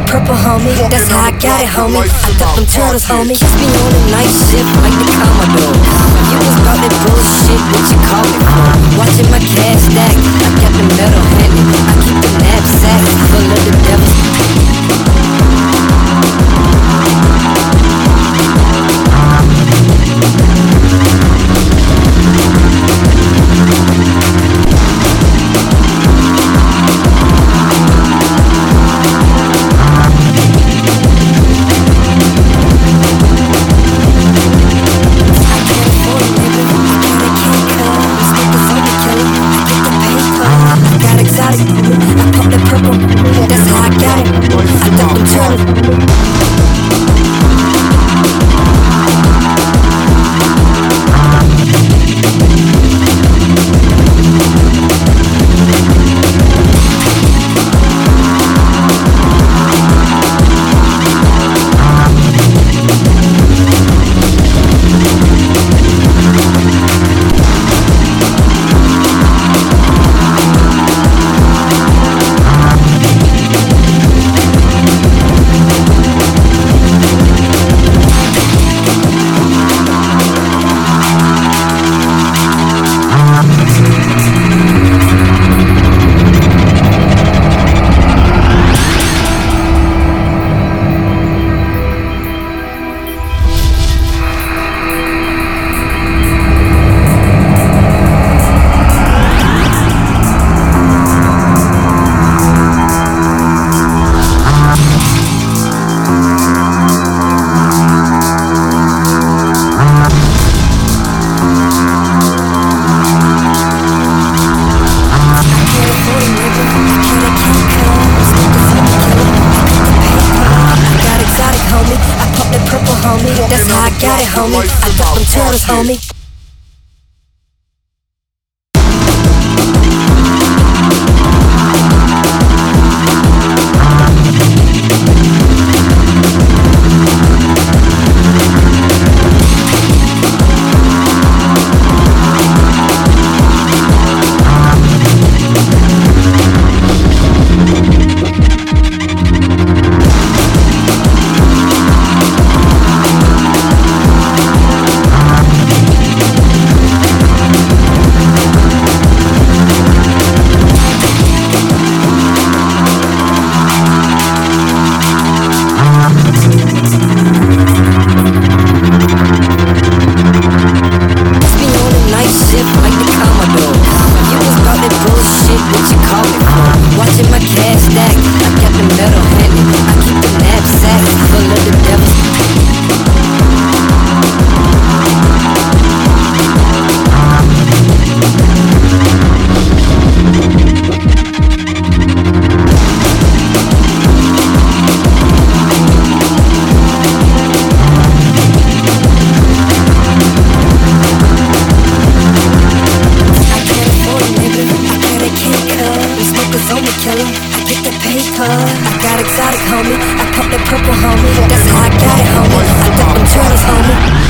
that purple, homie. That's how I got it, homie. I duck them turtles, homie. Kiss me on the night shift like the Commodore. You was about that bullshit, what you call me for? Watching my cash stack, I got the metal handed. I keep the knapsack full of the devils. That's how I got it. I duck them turtles. That's how I got it, homie. I duck them turtles, homie. Like the Commodore. You was about that bullshit, what you call me for? Watching my cash stack, I got the metal handed. I keep the knapsack full of the devils. I get the paper. I got exotic, homie. I pop that purple, homie. That's how I got it, homie. I duck them turtles, homie.